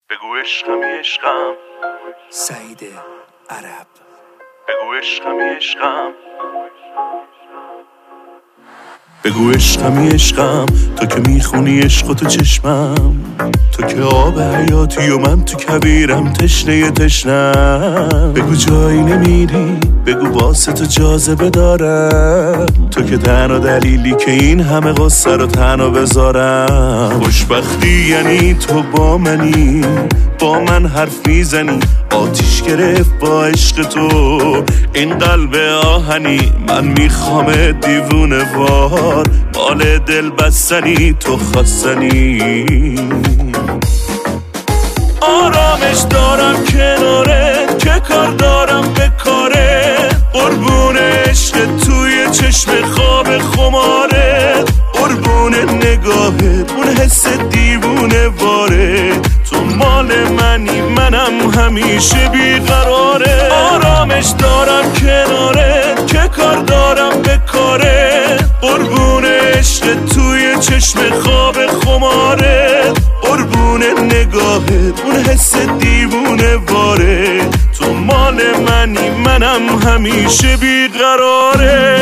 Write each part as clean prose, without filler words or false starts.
بگو عشقمی عشقم سعید عرب. بگو عشقمی عشقم بگو عشقمی عشقم تو که میخونی عشق تو چشمم، تو که آب حیاتی و من تو کبیرم تشنه تشنم. بگو جایی نمیری، بگو واسه تو جاذبه دارم، تو که تنها دلیلی که این همه قصه رو تنها بذارم. خوشبختی یعنی تو با منی، با من حرف میزنی، آتیش گرفت با عشق تو این قلب آهنی. من میخوام دیوونه وار مال دل بستنی، تو خواستنی. آرامش دارم کنارت که کار دارم به کاره، قربون عشق توی چشم خواب خماره، قربون نگاهت اون حس دیوونه واره. تو مال منی منم همیشه بیقراره. آرامش دارم کنارت که کار دارم به کاره، قربون عشق توی چشم خواب خماره، قربون نگاهت اون حس دیوونه واره. تو مال منی منم همیشه بیقراره.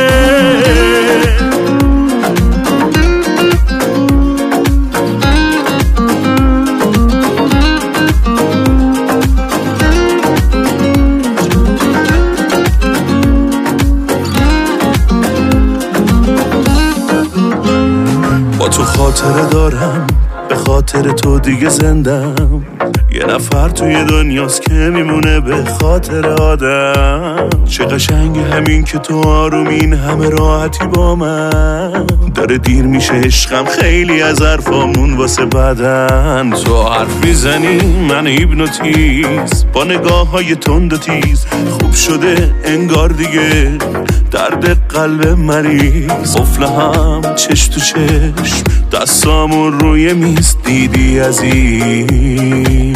با تو خاطره دارم، به خاطر تو دیگه زندم. یه نفر توی دنیاست که میمونه به خاطر آدم. چه قشنگ همین که تو آرومین همه راحتی با من. داره دیر میشه عشقم، خیلی از حرفامون واسه بدن. تو حرف میزنی من هیپنوتیز، با نگاه های تند و تیز. خوب شده انگار دیگه درد قلب مریض. قفل هم چش تو چشم، دستامون روی میز، دیدی عزیز.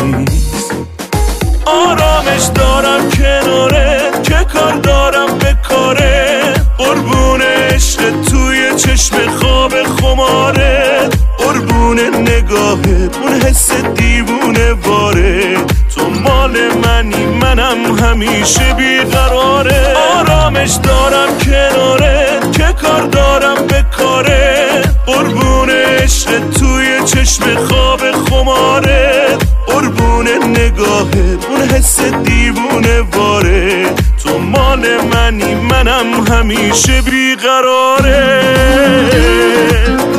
آرامش دارم کنارت که کار دارم به کاره، قربون عشق توی چشم خواب خماره، قربون نگاهت اون حس دیوونه واره. تو مال منی منم همیشه بیقراره. آرامش دارم کنارت که کار دارم به کاره، قربون عشق توی چشم خواب خماره، قربون نگاهت اون حس دیوونه واره. تو مال منی منم همیشه بیقراره.